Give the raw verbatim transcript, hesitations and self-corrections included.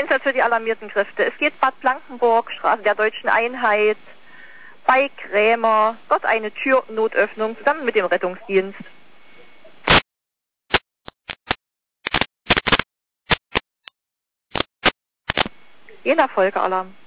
Einsatz für die alarmierten Kräfte. Es geht Bad Blankenburg, Straße der Deutschen Einheit, bei Krämer, dort eine Türnotöffnung zusammen mit dem Rettungsdienst. Jena Folgealarm.